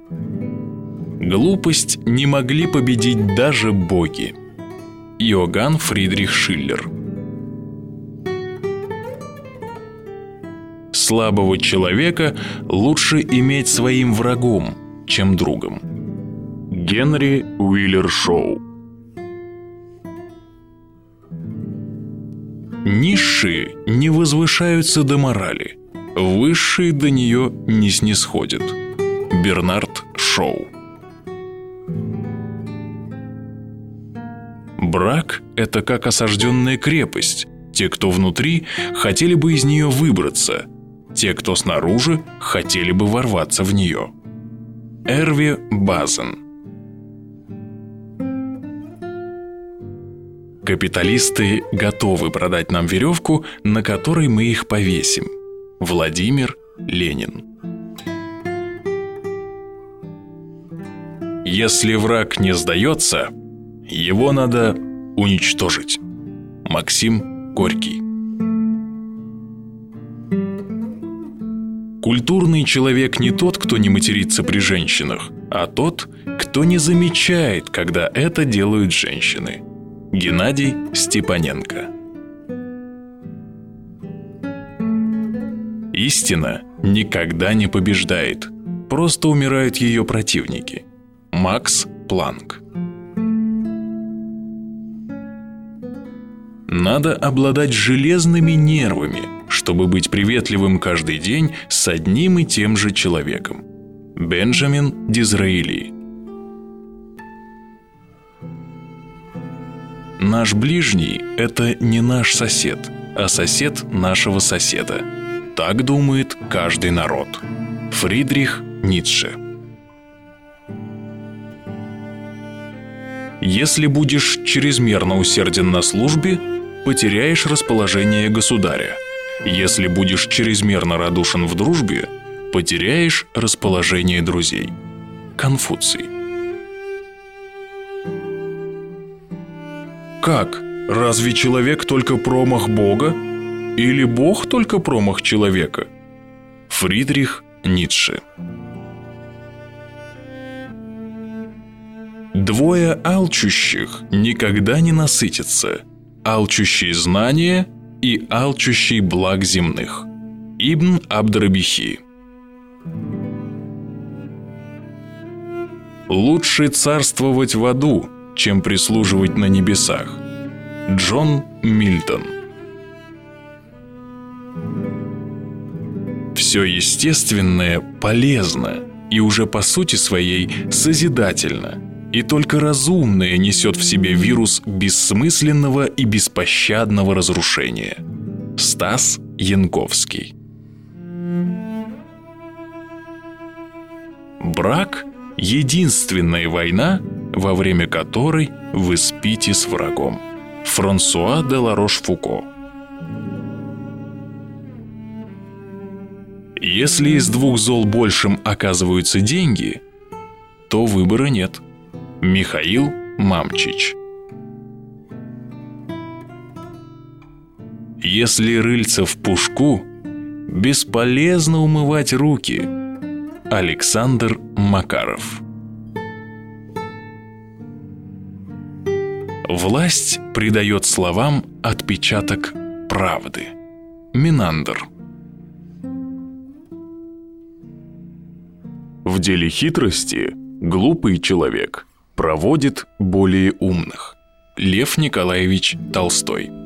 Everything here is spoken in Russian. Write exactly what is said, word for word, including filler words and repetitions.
Глупость не могли победить даже боги. Иоганн Фридрих Шиллер. Слабого человека лучше иметь своим врагом, чем другом. Генри Уиллер Шоу. Низшие не возвышаются до морали, высшие до нее не снисходят. Бернард Шоу. Брак – это как осажденная крепость. Те, кто внутри, хотели бы из нее выбраться. Те, кто снаружи, хотели бы ворваться в нее. Эрви Базен. Капиталисты готовы продать нам веревку, на которой мы их повесим. Владимир Ленин. Если враг не сдается, его надо уничтожить. Максим Горький. Культурный человек не тот, кто не матерится при женщинах, а тот, кто не замечает, когда это делают женщины. Геннадий Степаненко. Истина никогда не побеждает, просто умирают ее противники. Макс Планк. Надо обладать железными нервами, чтобы быть приветливым каждый день с одним и тем же человеком. Бенджамин Дизраэли. Наш ближний – это не наш сосед, а сосед нашего соседа. Так думает каждый народ. Фридрих Ницше. Если будешь чрезмерно усерден на службе, потеряешь расположение государя. Если будешь чрезмерно радушен в дружбе, потеряешь расположение друзей. Конфуций. Как? Разве человек только промах Бога? Или Бог только промах человека? Фридрих Ницше. Двое алчущих никогда не насытятся: алчущий знания и алчущий благ земных. Ибн Абд-Рабихи. Лучше царствовать в аду, чем прислуживать на небесах. Джон Мильтон. Все естественное полезно и уже по сути своей созидательно, и только разумное несет в себе вирус бессмысленного и беспощадного разрушения. Стас Янковский. Брак – единственная война, во время которой вы спите с врагом. Франсуа де Ларош-Фуко. Если из двух зол большим оказываются деньги, то выбора нет. Михаил Мамчич. Если рыльца в пушку, бесполезно умывать руки. Александр Макаров. Власть придает словам отпечаток правды. Минандр. В деле хитрости глупый человек проводит более умных. Лев Николаевич Толстой.